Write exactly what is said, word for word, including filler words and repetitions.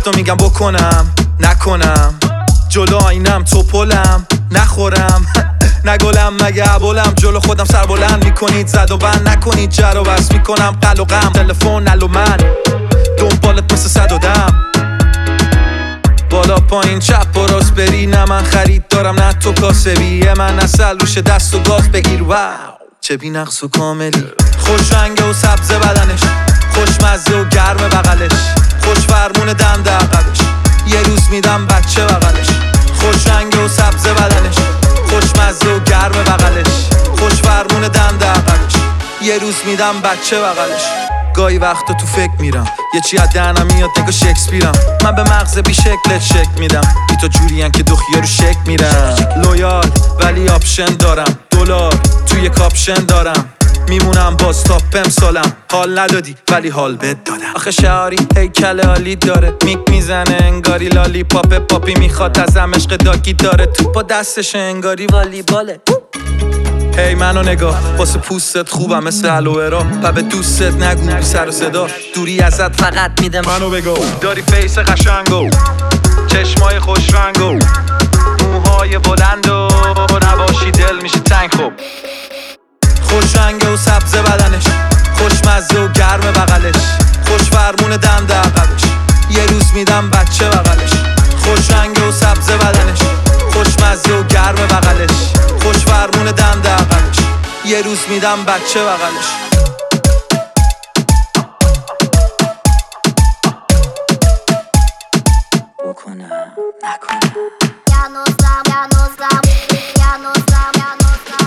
وقتا میگم بکنم نکنم، جلو آینم تو پلم نخورم نگلم مگه عبالم، جلو خودم سر بلند میکنید زد و بند نکنید، جر و بس میکنم قل و غم، تلفن نل و من دنبالت مثل صد و دم، بالا پایین چپ و راست بری، نه من خرید دارم نه تو کاسبی، من اصل روش دست و گاز بگیر. واو چه بی نقص و کاملی، خوش رنگه و سبز بدنش، خوشمزه و گرم بغلش، خوش فرمون دنده عقبش، یه روز میدم بچه بغلش، خوش رنگه و سبز بدنش، خوشمزه و گرم بغلش، خوش فرمون دنده عقبش، یه روز میدم بچه بغلش. گاهی وقتا تو فکر میرم یه چی از دهنم میاد نگاه شکسپیرم، من به مغز بی شکلت شک میدم، بی تو جورین که دو خیارو شک میرم، لویال ولی آپشن دارم، دلار توی کاپشن دارم، میمونم باز تا پم سالم، حال ندادی ولی حال بد دادم، آخه شعاری هیکل عالی داره، میک میزنه انگاری لالی پاپ، پاپی میخواد ازم عشق داگی داره، تو با دستش انگاری والی باله. هی hey, منو نگاه واسه پوستت خوبم مثل الوئرا، و به دوستت نگو بی سر و صدا، دوری ازت فقط میده منو بگو، داری فیس قشنگو چشمای خوش رنگو موهای بلند و نباشی دل میشه تنگ، خوب خوش رنگه و سبز بدنش، خوشمزه و گرم بغلش، خوش فرمون دنده عقبش، یه روز میدم بچه بغلش، خوش رنگه و سبز بدنش، خوشمزه و گرم بغلش، خوش فرمون دنده عقبش، یه روز میدم بچه بغلش. بکنم نکنم.